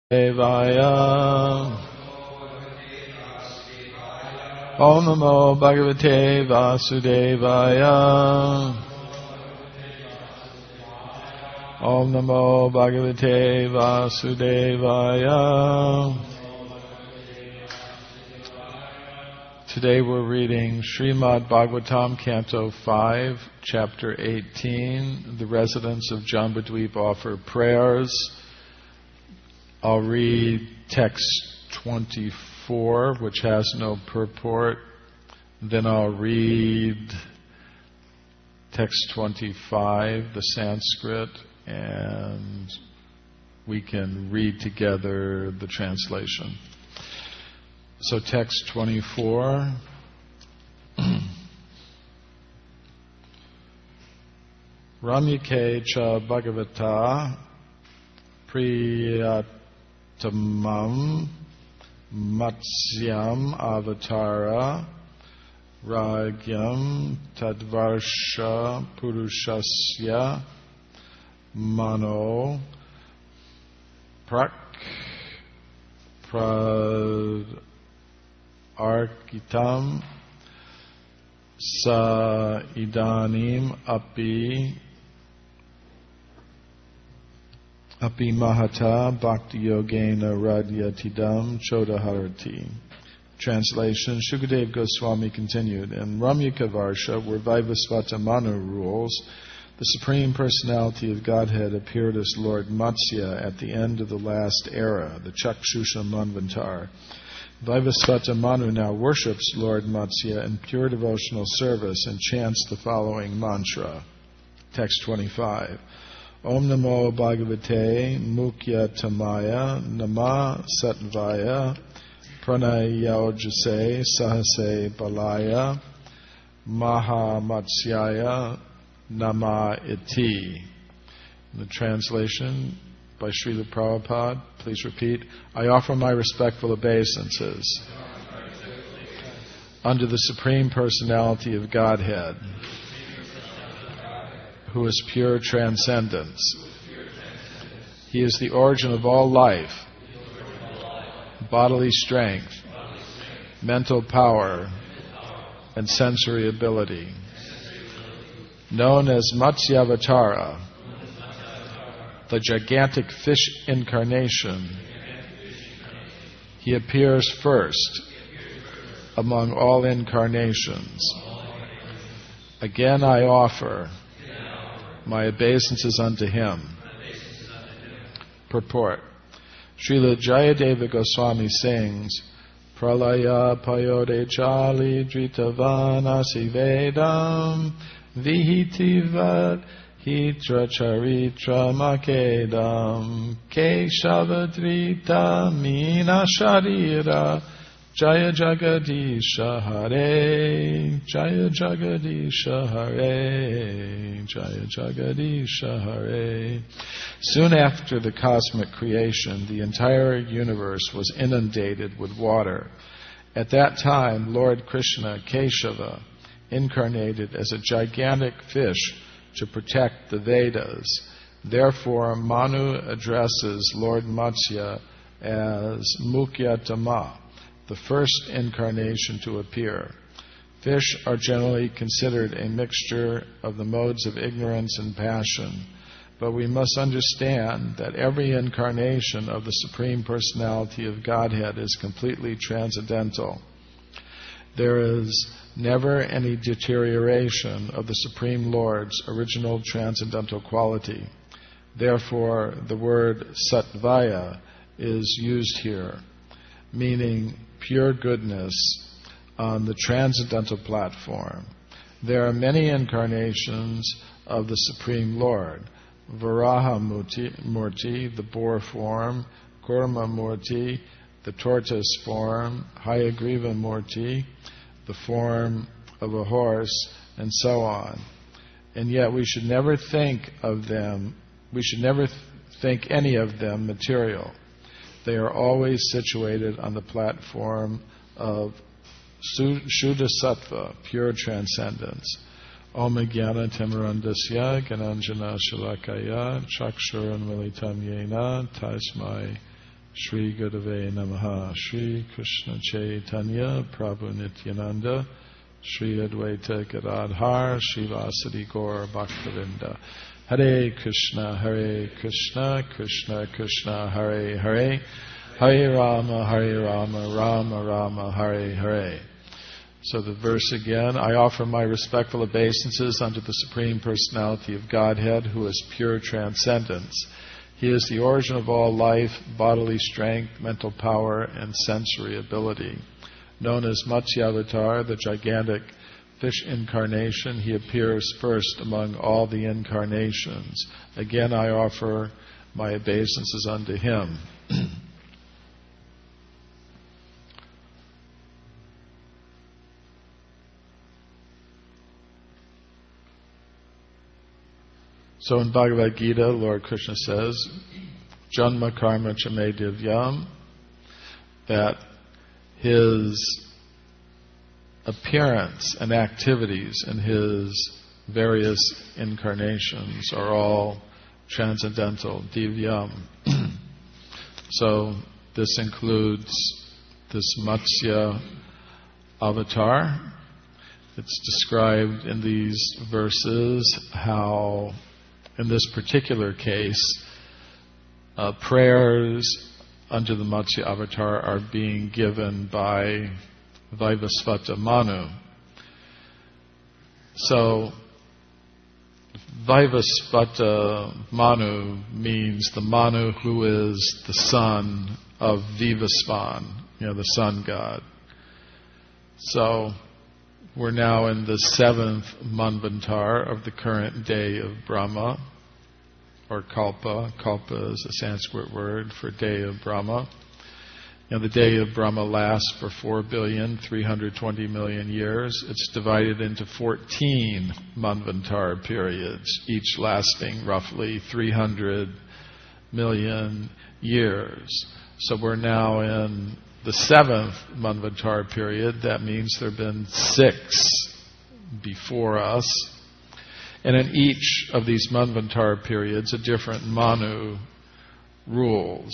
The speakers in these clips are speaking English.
Devaya. Om Namo Bhagavate Vasudevaya. Om Namo Bhagavate Vasudevaya. Today we're reading Srimad Bhagavatam, Canto 5, Chapter 18. The residents of Jambudvipa offer prayers. I'll read text 24, which has no purport. Then I'll read text 25, the Sanskrit, and we can read together the translation. So text 24. Ramyake cha bhagavata priyatamam matsyam avatara ragyam tadvarsha purushasya mano prak arkitam sa idanim api mahata bhakti yogena radyatidam chodaharati. Translation. Shukadev Goswami continued, in Ramyaka Varsha, where Vaivasvata Manu rules, the Supreme Personality of Godhead appeared as Lord Matsya at the end of the last era, the Chakshusha Manvantar. Vaivasvata Manu now worships Lord Matsya in pure devotional service and chants the following mantra. Text 25. Om Namo Bhagavate Mukhya Tamaya Nama Satvaya Pranayaujase Sahase Balaya Maha Matsyaya Nama Iti. The translation by Srila Prabhupada. Please repeat. I offer my respectful obeisances unto the Supreme Personality of Godhead, who is pure transcendence. He is the origin of all life, bodily strength, mental power, and sensory ability. Known as Matsyavatara, the gigantic fish incarnation, he appears first among all incarnations. Again I offer my obeisances unto him. Purport. Srila Jayadeva Goswami sings, Pralaya payode chali dritavana vedam vihitiva hitra charitra makedam keshavadrita mina sharira Jaya Jagadisha Hare, Jaya Jagadisha Hare, Jaya Jagadisha Hare. Soon after the cosmic creation, the entire universe was inundated with water. At that time, Lord Krishna, Keshava, incarnated as a gigantic fish to protect the Vedas. Therefore, Manu addresses Lord Matsya as Mukhyatama, the first incarnation to appear. Fish are generally considered a mixture of the modes of ignorance and passion, but we must understand that every incarnation of the Supreme Personality of Godhead is completely transcendental. There is never any deterioration of the Supreme Lord's original transcendental quality. Therefore, the word Satvaya is used here, meaning pure goodness on the transcendental platform. There are many incarnations of the Supreme Lord. Varaha Murti, the boar form, Kurma Murti, the tortoise form, Hayagriva Murti, the form of a horse, and so on. And yet we should never think any of them material. They are always situated on the platform of Shuddha Sattva, pure transcendence. Om Jnana Timirandasya Gananjana Shalakaya Chakshuranmilitam Yena Tasmai Shri Gurave Namaha. Shri Krishna Chaitanya Prabhu Nityananda. Shri Advaita Gadadhar Shivasadi Gaur Bhaktavinda. Hare Krishna, Krishna Krishna, Hare Hare, Hare Rama, Rama Rama, Hare Hare. So the verse again, I offer my respectful obeisances unto the Supreme Personality of Godhead, who is pure transcendence. He is the origin of all life, bodily strength, mental power, and sensory ability. Known as Matsyavatar, the gigantic fish incarnation, he appears first among all the incarnations. Again, I offer my obeisances unto him. So in Bhagavad Gita, Lord Krishna says, Janma karma cha me divyam, that his appearance and activities in his various incarnations are all transcendental, divyam. So this includes this Matsya avatar. It's described in these verses how, in this particular case, prayers unto the Matsya avatar are being given by Vaivasvata Manu. So Vaivasvata Manu means the Manu who is the son of Vivasvan, the sun god. So we're now in the 7th Manvantar of the current day of Brahma, or Kalpa. Kalpa is a Sanskrit word for day of Brahma. The day of Brahma lasts for 4,320,000,000 years. It's divided into 14 Manvantar periods, each lasting roughly 300 million years. So we're now in the 7th Manvantar period. That means there have been 6 before us. And in each of these Manvantar periods, a different Manu rules.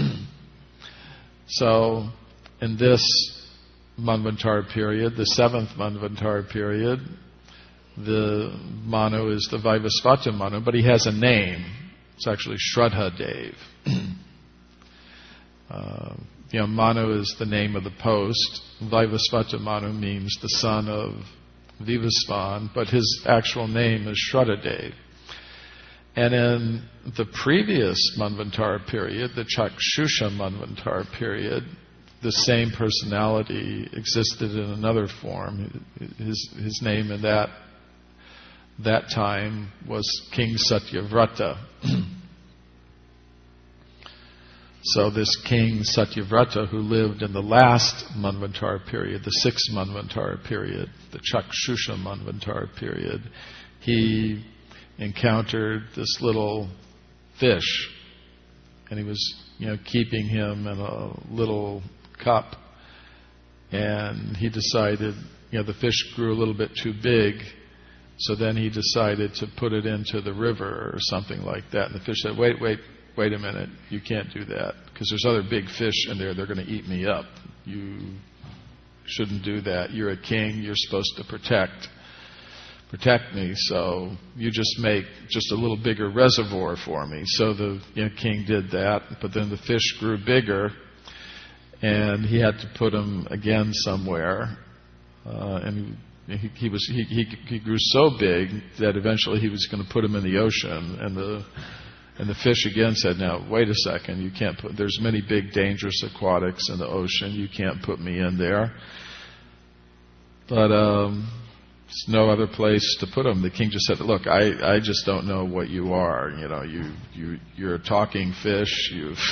So, in this Manvantar period, the 7th Manvantar period, the Manu is the Vaivasvata Manu, but he has a name. It's actually Shraddha Dev. Manu is the name of the post. Vaivasvata Manu means the son of Vivasvan, but his actual name is Shraddha Dev. And in the previous Manvantar period, the Chakshusha Manvantar period, the same personality existed in another form. His name in that time was King Satyavrata. So this King Satyavrata, who lived in the last Manvantar period, the 6th Manvantar period, the Chakshusha Manvantar period, he encountered this little fish, and he was, keeping him in a little cup, and he decided, the fish grew a little bit too big, so then he decided to put it into the river or something like that, and the fish said, wait a minute, you can't do that, because there's other big fish in there, they're going to eat me up. You shouldn't do that. You're a king, you're supposed to protect me, so you just make just a little bigger reservoir for me. So the king did that, but then the fish grew bigger, and he had to put him again somewhere, and he grew so big that eventually he was going to put him in the ocean, and the fish again said, now wait a second, you can't put, there's many big dangerous aquatics in the ocean, you can't put me in there. But there's no other place to put him. The king just said, look, I just don't know what you are. You're a talking fish.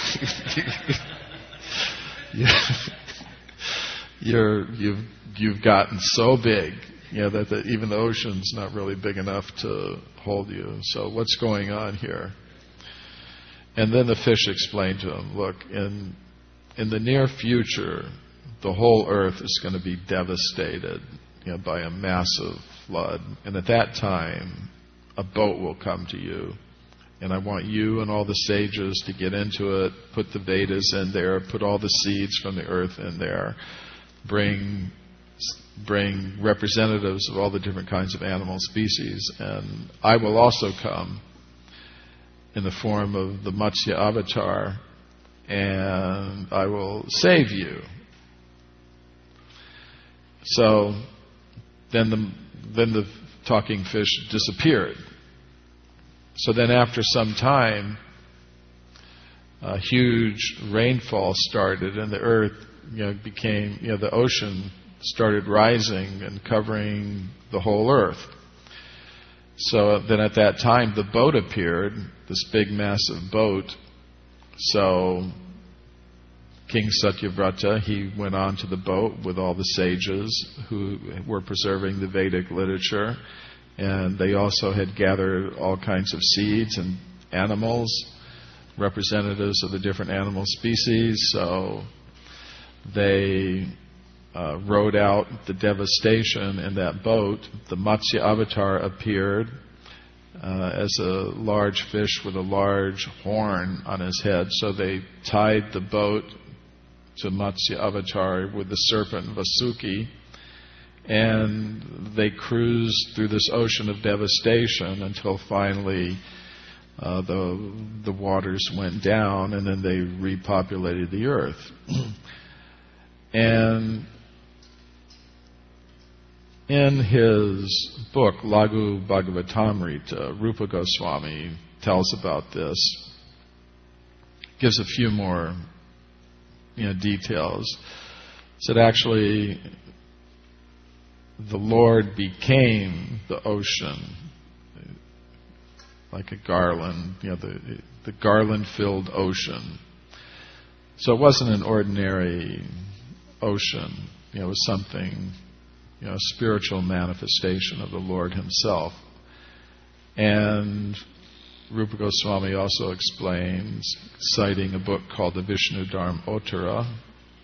You've gotten so big, that even the ocean's not really big enough to hold you. So what's going on here? And then the fish explained to him, look, in the near future, the whole earth is going to be devastated by a massive flood. And at that time, a boat will come to you, And I want you and all the sages to get into it, put the Vedas in there, put all the seeds from the earth in there, bring representatives of all the different kinds of animal species. And I will also come in the form of the Matsya avatar, and I will save you. So then the talking fish disappeared. So then after some time, a huge rainfall started, and the earth became, the ocean started rising and covering the whole earth. So then at that time the boat appeared, this big massive boat. So King Satyavrata, he went on to the boat with all the sages who were preserving the Vedic literature, and they also had gathered all kinds of seeds and animals, representatives of the different animal species. So they rode out the devastation in that boat. The Matsya avatar appeared as a large fish with a large horn on his head. So they tied the boat to Matsya avatar with the serpent Vasuki, and they cruised through this ocean of devastation until finally the waters went down, and then they repopulated the earth. And in his book, Laghu Bhagavatamrita, Rupa Goswami tells about this, gives a few more details. Said actually the Lord became the ocean like a garland, the garland-filled ocean. So it wasn't an ordinary ocean. It was something, a spiritual manifestation of the Lord Himself. And Rupa Goswami also explains, citing a book called the Vishnu Dharma Uttara,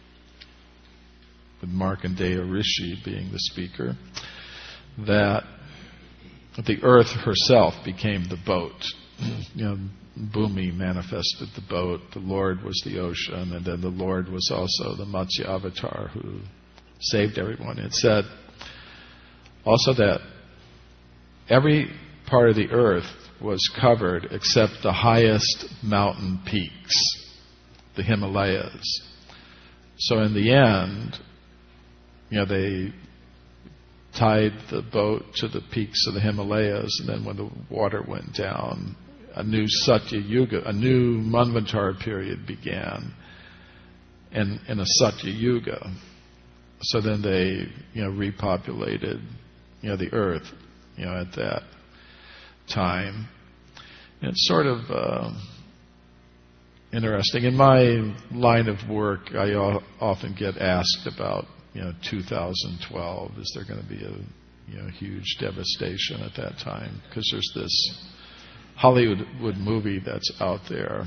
with Markandeya Rishi being the speaker, that the earth herself became the boat. Bhumi manifested the boat, the Lord was the ocean, and then the Lord was also the Matsya avatar who saved everyone. It said also that every part of the earth was covered except the highest mountain peaks, the Himalayas. So in the end, they tied the boat to the peaks of the Himalayas, and then when the water went down, a new Satya Yuga, a new Manvantara period began, and in a Satya Yuga. So then they, repopulated, the earth, at that time. And it's sort of interesting. In my line of work, I often get asked about, 2012. Is there going to be a huge devastation at that time? Because there's this Hollywood movie that's out there,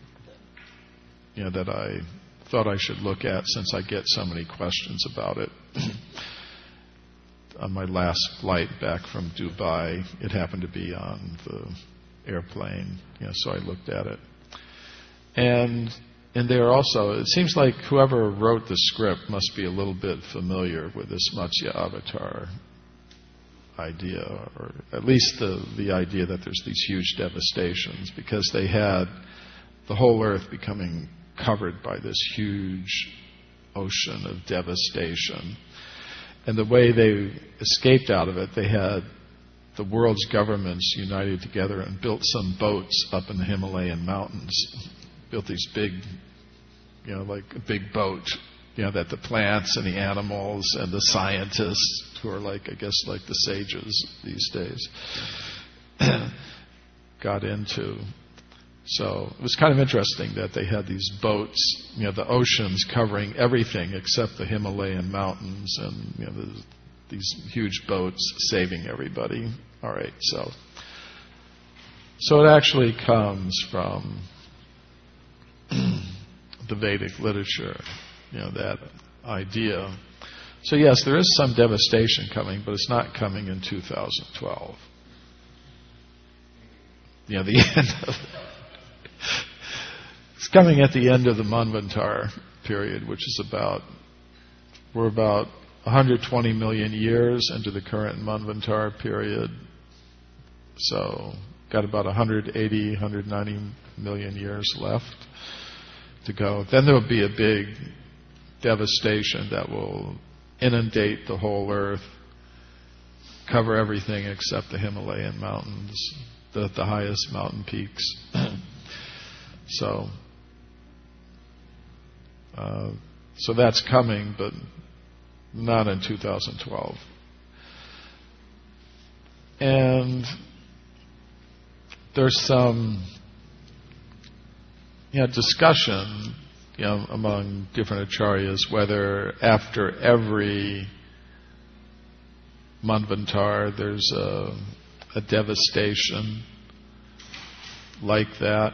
that I thought I should look at since I get so many questions about it. On my last flight back from Dubai, it happened to be on the airplane, so I looked at it. And there also, it seems like whoever wrote the script must be a little bit familiar with this Matsya avatar idea, or at least the idea that there's these huge devastations, because they had the whole earth becoming covered by this huge ocean of devastation. And the way they escaped out of it, they had the world's governments united together and built some boats up in the Himalayan mountains. Built these big, like a big boat, that the plants and the animals and the scientists, who are like the sages these days, got into. So it was kind of interesting that they had these boats, the oceans covering everything except the Himalayan mountains, and these huge boats saving everybody. All right, so it actually comes from the Vedic literature, that idea. So yes, there is some devastation coming, but it's not coming in 2012. the end of it's coming at the end of the Manvantar period, which is we're about 120 million years into the current Manvantar period. So got about 180, 190 million years left to go. Then there will be a big devastation that will inundate the whole earth, cover everything except the Himalayan mountains, the highest mountain peaks. So that's coming, but not in 2012. And there's some discussion among different acharyas whether after every Manvantar there's a devastation like that.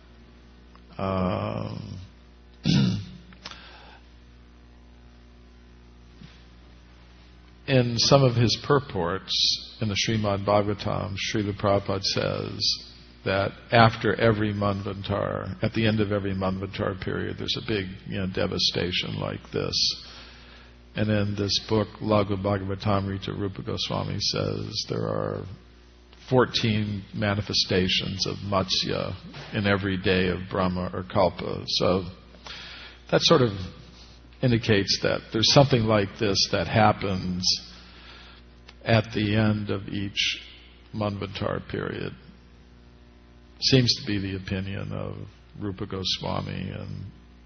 In some of his purports in the Srimad Bhagavatam, Srila Prabhupada says that after every Manvantar, at the end of every Manvantar period, there's a big devastation like this. And in this book, Laghu Bhagavatamrita, Rupa Goswami says there are 14 manifestations of Matsya in every day of Brahma or Kalpa. So that sort of indicates that there's something like this that happens at the end of each Manvantar period. Seems to be the opinion of Rupa Goswami, and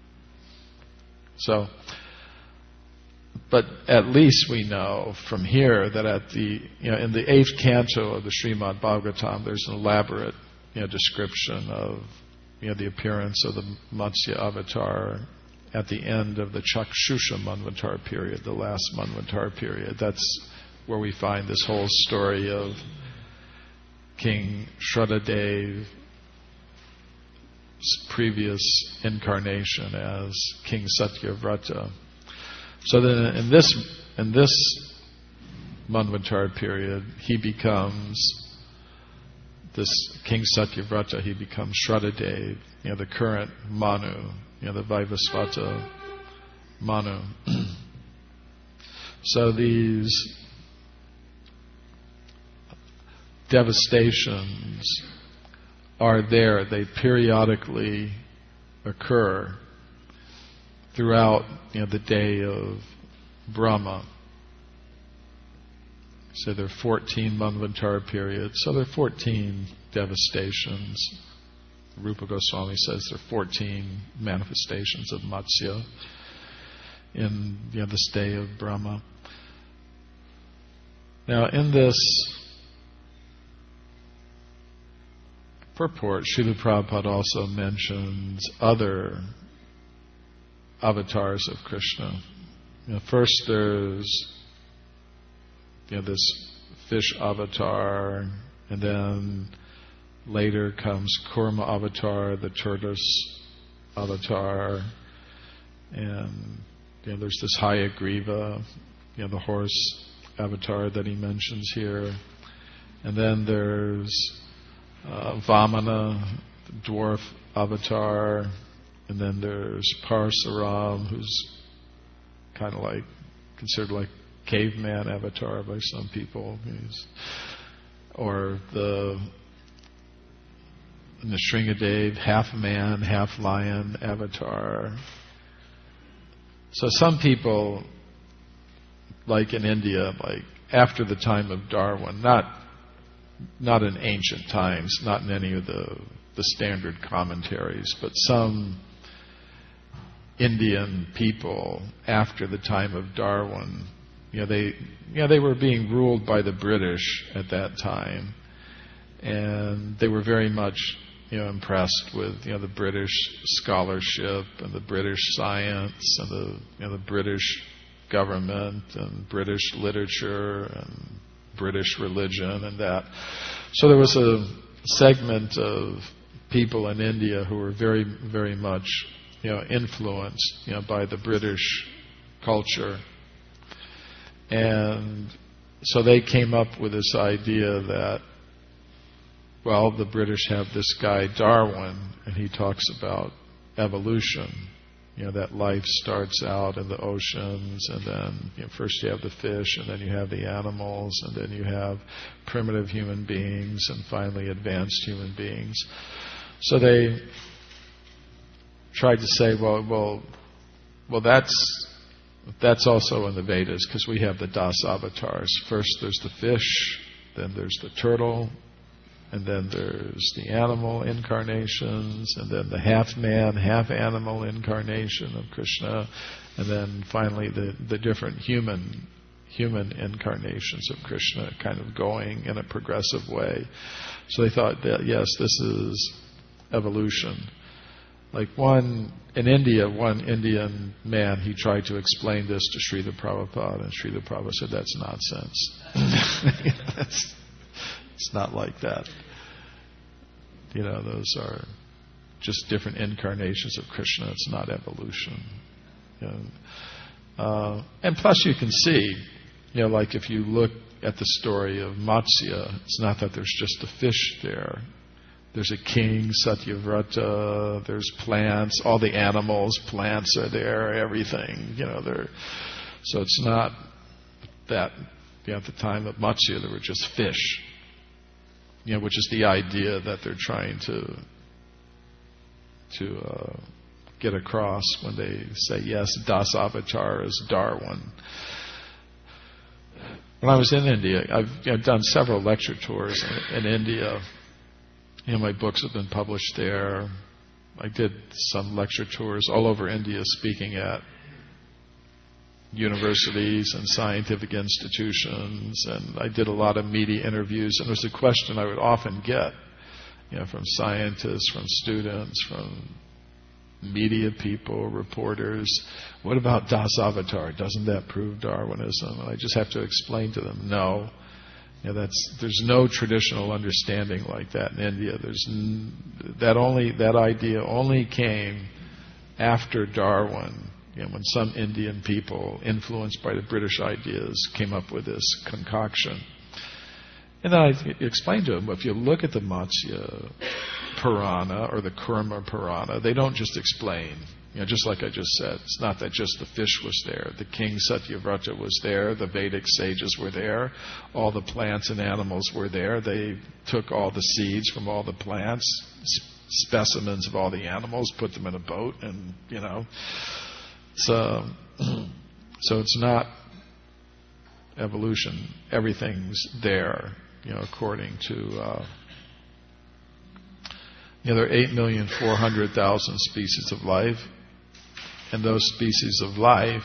so. But at least we know from here that at the in the 8th canto of the Srimad Bhagavatam, there's an elaborate description of the appearance of the Matsya avatar at the end of the Chakshusha Manvantar period, the last Manvantar period. That's where we find this whole story of King Shraddhadeva's previous incarnation as King Satyavrata. So then in this Manvantar period, he becomes this King Satyavrata, he becomes Shraddhadeva, the current Manu, the Vaivasvata Manu. So these devastations are there. They periodically occur throughout the day of Brahma. So there are 14 Manvantar periods. So there are 14 devastations. Rupa Goswami says there are 14 manifestations of Matsya in this day of Brahma. Now in this purport, Srila Prabhupada also mentions other avatars of Krishna. First there's this fish avatar, and then later comes Kurma avatar, the tortoise avatar, and there's this Hayagriva, the horse avatar that he mentions here, and then there's Vamana, the dwarf avatar, and then there's Parasuram, who's kind of like considered like caveman avatar by some people, or the Nrsingadev, half man, half lion avatar. So some people, like in India, like after the time of Darwin, not in ancient times, not in any of the standard commentaries, but some Indian people after the time of Darwin, they were being ruled by the British at that time, and they were very much impressed with the British scholarship and the British science and the British government and British literature and British religion and that. So there was a segment of people in India who were very, very much influenced by the British culture. And so they came up with this idea that well, the British have this guy Darwin, and he talks about evolution. That life starts out in the oceans, and then first you have the fish, and then you have the animals, and then you have primitive human beings, and finally advanced human beings. So they tried to say, well, that's also in the Vedas, because we have the Das avatars. First there's the fish, then there's the turtle, and then there's the animal incarnations, and then the half-man, half-animal incarnation of Krishna, and then finally the different human incarnations of Krishna, kind of going in a progressive way. So they thought that, yes, this is evolution. Like one Indian man, he tried to explain this to Srila Prabhupada, and Srila Prabhupada said, that's nonsense. It's not like that. Those are just different incarnations of Krishna. It's not evolution. And plus you can see, like if you look at the story of Matsya, it's not that there's just a fish there. There's a king, Satyavrata, there's plants, all the animals, plants are there, everything, so it's not that, at the time of Matsya, there were just fish, which is the idea that they're trying to get across when they say, yes, Das Avatar is Darwin. When I was in India, I've done several lecture tours in India. My books have been published there. I did some lecture tours all over India, speaking at universities and scientific institutions, and I did a lot of media interviews, and it was a question I would often get, from scientists, from students, from media people, reporters. What about Das Avatar? Doesn't that prove Darwinism? And I just have to explain to them, no. There's no traditional understanding like that in India. That idea only came after Darwin, when some Indian people, influenced by the British ideas, came up with this concoction. And then I explained to them, if you look at the Matsya Purana or the Kurma Purana, they don't just explain. Just like I just said, it's not that just the fish was there. The king Satyavrata was there. The Vedic sages were there. All the plants and animals were there. They took all the seeds from all the plants, specimens of all the animals, put them in a boat, and, So it's not evolution. Everything's there, according to... there are 8,400,000 species of life, and those species of life,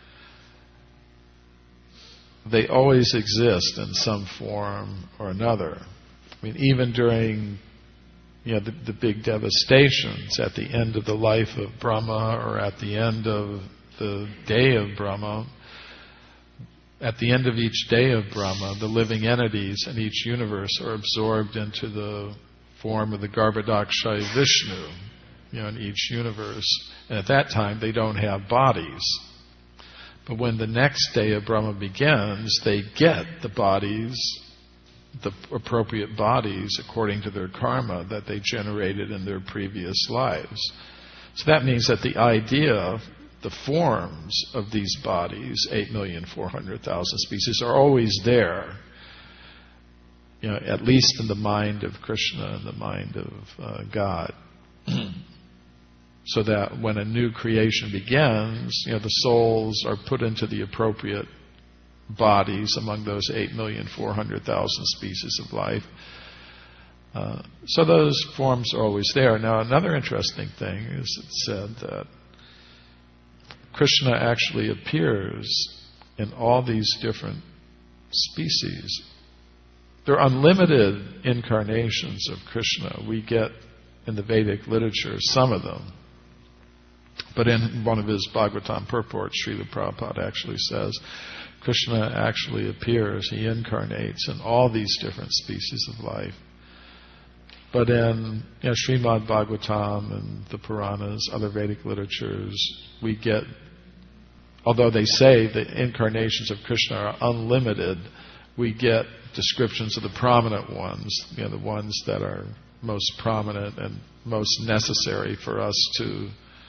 they always exist in some form or another. Even during the big devastations at the end of the life of Brahma, or at the end of the day of Brahma, at the end of each day of Brahma, the living entities in each universe are absorbed into the form of the Garbhodakshaya Vishnu, in each universe. And at that time, they don't have bodies. But when the next day of Brahma begins, they get the bodies, the appropriate bodies, according to their karma that they generated in their previous lives. So that means that the idea, the forms of these bodies, 8,400,000 species, are always there. At least in the mind of Krishna and the mind of God. So that when a new creation begins, the souls are put into the appropriate bodies among those 8,400,000 species of life. So those forms are always there. Now, another interesting thing is it's said that Krishna actually appears in all these different species. There are unlimited incarnations of Krishna. We get in the Vedic literature some of them. But in one of his Bhagavatam purports, Srila Prabhupada actually says, Krishna actually appears, he incarnates in all these different species of life. But in Srimad Bhagavatam and the Puranas, other Vedic literatures, we get, although they say the incarnations of Krishna are unlimited, we get descriptions of the prominent ones, the ones that are most prominent and most necessary for us to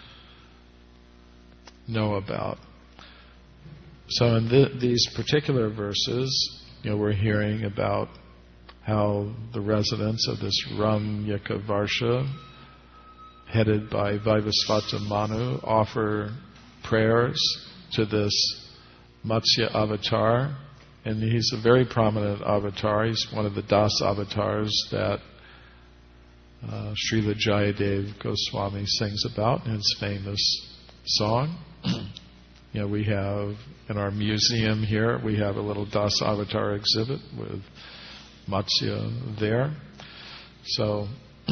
know about. So in these particular verses, we're hearing about how the residents of this Ramyaka Varsha, headed by Vaivasvata Manu, offer prayers to this Matsya avatar. And he's a very prominent avatar. He's one of the Das avatars that Srila Jayadev Goswami sings about in his famous song. We have in our museum here, we have a little Das avatar exhibit with Matsya there. So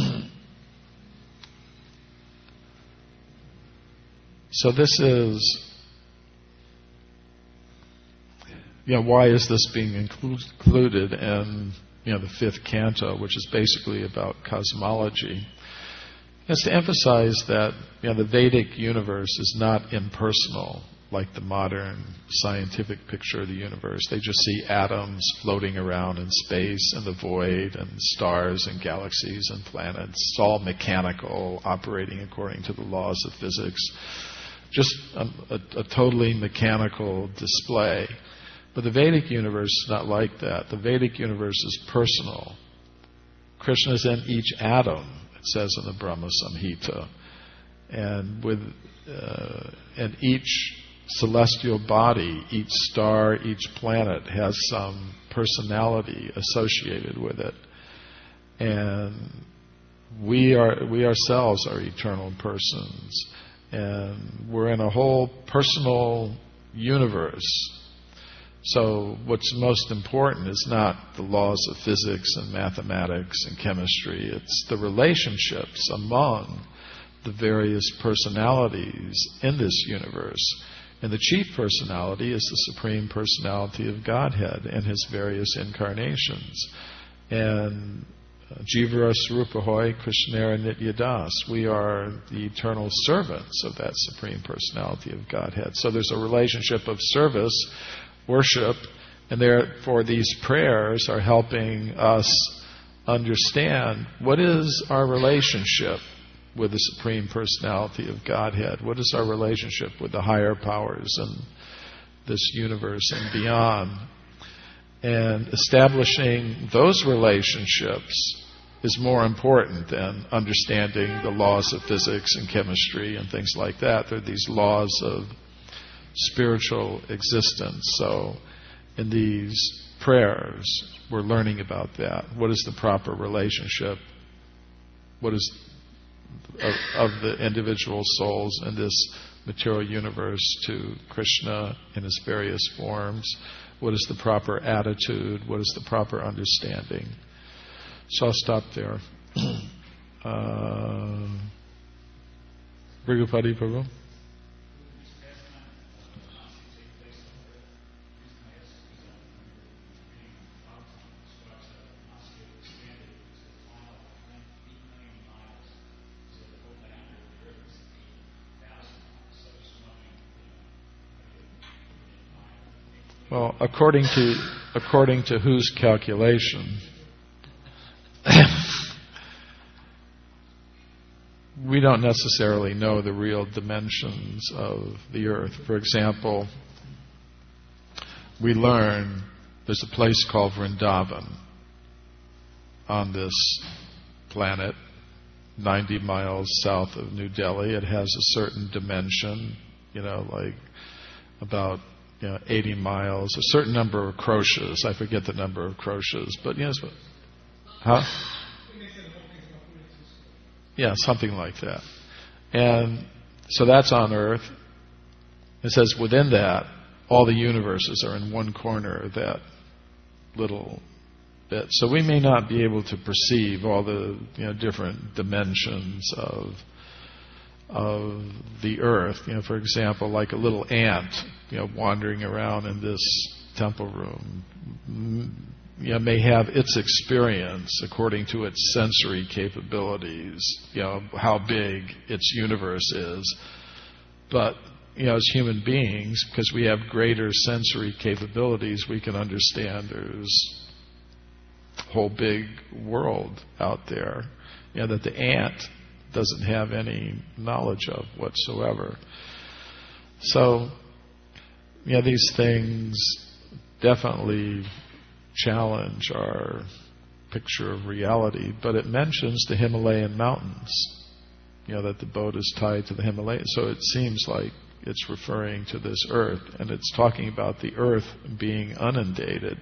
this is, why is this being included in the fifth canto, which is basically about cosmology? It's to emphasize that the Vedic universe is not impersonal like the modern scientific picture of the universe. They just see atoms floating around in space and the void and stars and galaxies and planets. It's all mechanical, operating according to the laws of physics. Just a totally mechanical display. But the Vedic universe is not like that. The Vedic universe is personal. Krishna is in each atom, it says in the Brahma Samhita. And each celestial body, each star, each planet has some personality associated with it. And we ourselves are eternal persons. And we're in a whole personal universe. So what's most important is not the laws of physics and mathematics and chemistry. It's the relationships among the various personalities in this universe. And the chief personality is the Supreme Personality of Godhead and His various incarnations. And Jivara Swarupahoy Krishnera Nityadas. We are the eternal servants of that Supreme Personality of Godhead. So there's a relationship of service, worship, and therefore these prayers are helping us understand what is our relationship with the Supreme Personality of Godhead. What is our relationship with the higher powers in this universe and beyond? And establishing those relationships is more important than understanding the laws of physics and chemistry and things like that. They're these laws of spiritual existence. So in these prayers, we're learning about that. What is the proper relationship? What is of the individual souls in this material universe to Krishna in His various forms? What is the proper attitude? What is the proper understanding? So I'll stop there. Brigupati Prabhu. Well, according to whose calculation? We don't necessarily know the real dimensions of the earth. For example, we learn there's a place called Vrindavan on this planet, 90 miles south of New Delhi. It has a certain dimension, like about 80 miles, a certain number of kroshas. I forget the number of kroshas, but yes, huh? Yeah, something like that. And so that's on Earth. It says within that, all the universes are in one corner of that little bit. So we may not be able to perceive all the different dimensions of the earth. For example, like a little ant, wandering around in this temple room, may have its experience according to its sensory capabilities, how big its universe is. But as human beings, because we have greater sensory capabilities, we can understand there's a whole big world out there, that the ant doesn't have any knowledge of whatsoever. So, these things definitely challenge our picture of reality, but it mentions the Himalayan mountains, that the boat is tied to the Himalayas. So it seems like it's referring to this earth, and it's talking about the earth being inundated.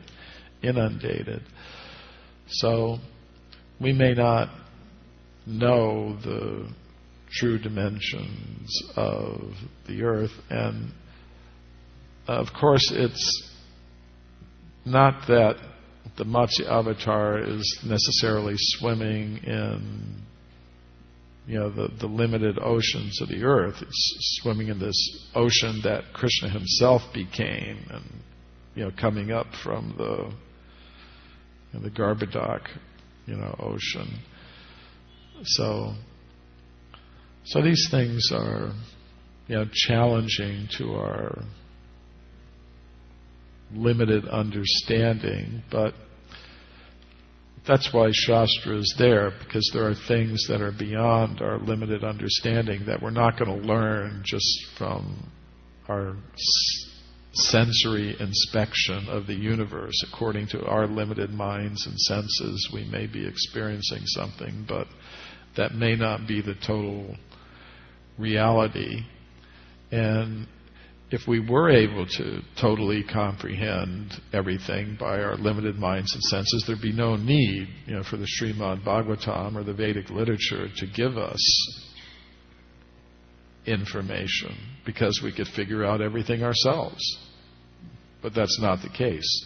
So we may not know the true dimensions of the earth, and of course it's not that the Matsya Avatar is necessarily swimming in the limited oceans of the earth. It's swimming in this ocean that Krishna himself became, and coming up from the Garbhodak ocean. So these things are challenging to our limited understanding, but that's why Shastra is there, because there are things that are beyond our limited understanding that we're not going to learn just from our sensory inspection of the universe. According to our limited minds and senses, we may be experiencing something, but that may not be the total reality. And if we were able to totally comprehend everything by our limited minds and senses, there'd be no need, for the Srimad Bhagavatam or the Vedic literature to give us information, because we could figure out everything ourselves. But that's not the case.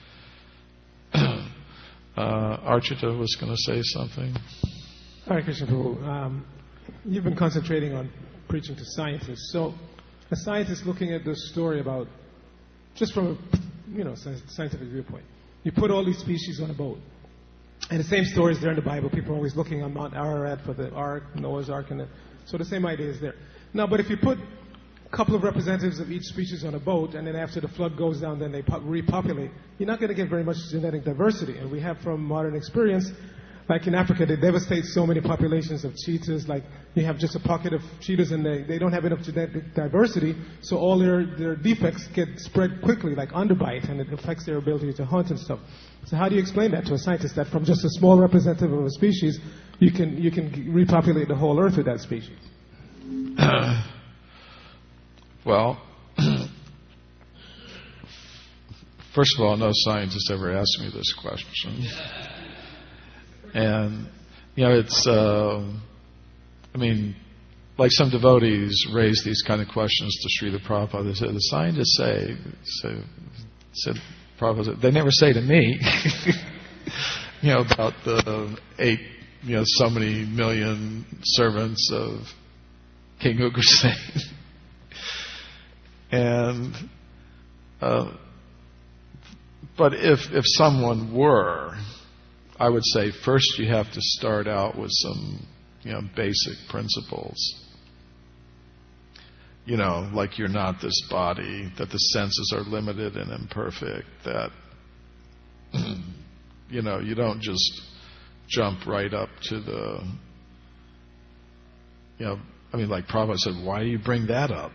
Archita was going to say something. Hare Krishna Prabhu. You've been concentrating on preaching to scientists. So a scientist looking at this story about, just from a scientific viewpoint, you put all these species on a boat, and the same story is there in the Bible. People are always looking on Mount Ararat for the Ark, Noah's Ark, so the same idea is there. Now, but if you put a couple of representatives of each species on a boat, and then after the flood goes down, then they repopulate, you're not going to get very much genetic diversity. And we have from modern experience, like in Africa, they devastate so many populations of cheetahs. Like you have just a pocket of cheetahs, and they don't have enough genetic diversity, so all their defects get spread quickly, like underbite, and it affects their ability to hunt and stuff. So how do you explain that to a scientist, that from just a small representative of a species, you can repopulate the whole earth with that species? Well, first of all, no scientist ever asked me this question. And, it's, like some devotees raise these kind of questions to Srila Prabhupada. They say, the scientists said, Prabhupada said, they never say to me, about the 8, so many million servants of King Ugrasen. And, but if someone were, I would say first you have to start out with some, basic principles. Like you're not this body, that the senses are limited and imperfect, that, you don't just jump right up to the, like Prabhupada said, why do you bring that up?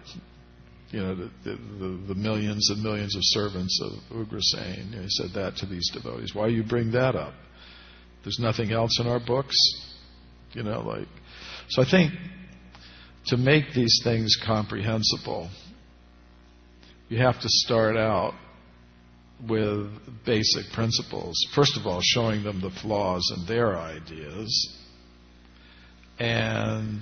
The millions and millions of servants of Ugrasen. He said that to these devotees. Why do you bring that up? There's nothing else in our books? So I think to make these things comprehensible, you have to start out with basic principles. First of all, showing them the flaws in their ideas. And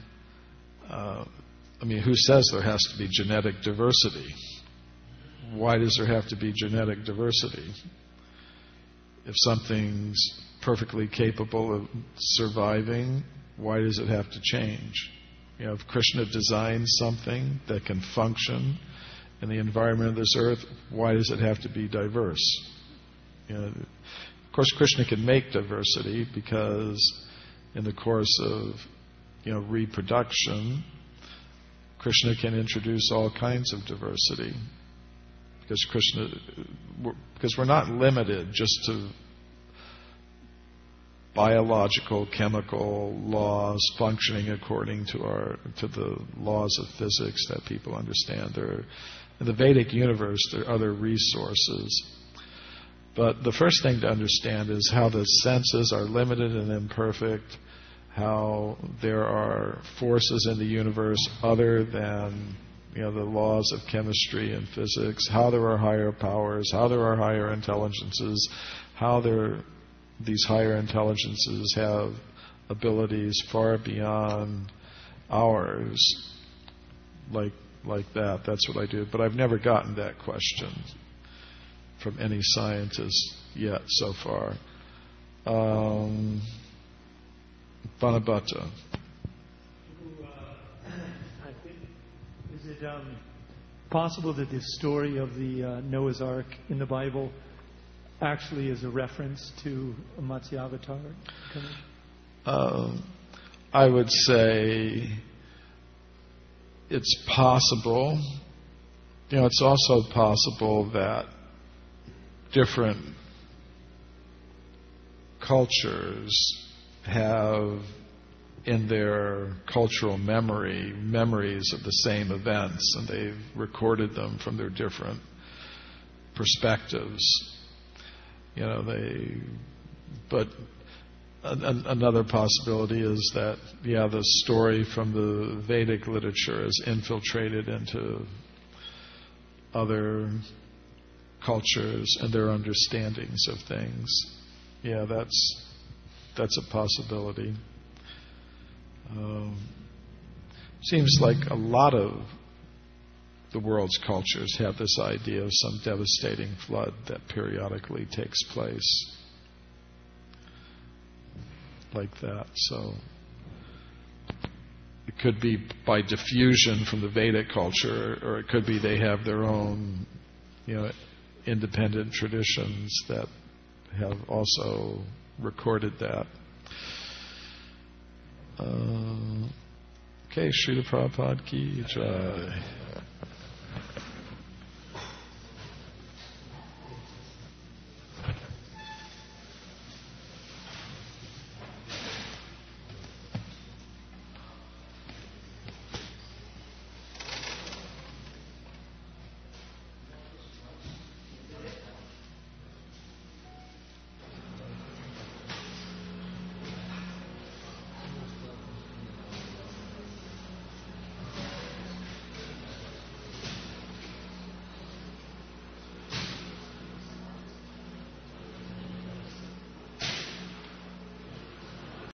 who says there has to be genetic diversity? Why does there have to be genetic diversity? If something's perfectly capable of surviving, why does it have to change? If Krishna designed something that can function in the environment of this earth, why does it have to be diverse? Of course, Krishna can make diversity because in the course of reproduction, Krishna can introduce all kinds of diversity. Because we're not limited just to biological, chemical laws functioning according to the laws of physics that people understand. In the Vedic universe, there are other resources. But the first thing to understand is how the senses are limited and imperfect, how there are forces in the universe other than the laws of chemistry and physics, how there are higher powers, how there are higher intelligences, how these higher intelligences have abilities far beyond ours, like that. That's what I do. But I've never gotten that question from any scientist yet so far. Banabhata. Is it possible that the story of the Noah's Ark in the Bible actually is a reference to a Matsyavatar? I would say it's possible. It's also possible that different cultures have in their cultural memories of the same events, and they've recorded them from their different perspectives. But another possibility is that, the story from the Vedic literature is infiltrated into other cultures and their understandings of things. Yeah, that's a possibility. Seems like a lot of the world's cultures have this idea of some devastating flood that periodically takes place like that. So it could be by diffusion from the Vedic culture, or it could be they have their own, independent traditions that have also recorded that. Okay, Srila Prabhupada ki jai.